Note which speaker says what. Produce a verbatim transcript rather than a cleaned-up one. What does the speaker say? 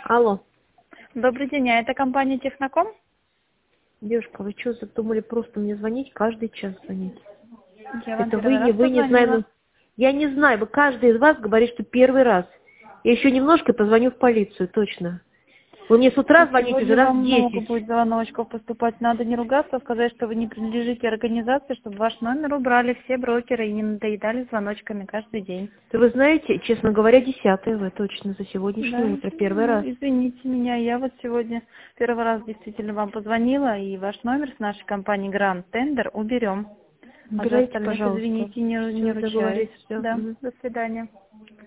Speaker 1: Алло.
Speaker 2: Добрый день, а это компания Техноком?
Speaker 1: Девушка, вы что задумали просто мне звонить, каждый час звонить?
Speaker 2: Я вам
Speaker 1: Это вы
Speaker 2: первый
Speaker 1: не,
Speaker 2: раз
Speaker 1: вы не
Speaker 2: позвонила.
Speaker 1: знаете. Я не знаю, вы каждый из вас говорит, что первый раз. Я еще немножко позвоню в полицию, точно. Вы мне с утра
Speaker 2: И
Speaker 1: звоните уже
Speaker 2: сегодня
Speaker 1: раз
Speaker 2: вам много
Speaker 1: десять.
Speaker 2: будет звоночков поступать. Надо не ругаться, а сказать, что вы не принадлежите организации, чтобы ваш номер убрали все брокеры и не надоедали звоночками каждый день.
Speaker 1: Да вы знаете, честно говоря, десятое вы точно за сегодняшнее
Speaker 2: Да,
Speaker 1: утро, первый
Speaker 2: ну,
Speaker 1: раз.
Speaker 2: извините меня, я вот сегодня первый раз действительно вам позвонила, и ваш номер с нашей компании Grand Tender уберем. А за
Speaker 1: Убирайте,
Speaker 2: остальных,
Speaker 1: пожалуйста.
Speaker 2: извините, не, не
Speaker 1: Все,
Speaker 2: ручаюсь.
Speaker 1: договорились, все.
Speaker 2: Да, до свидания.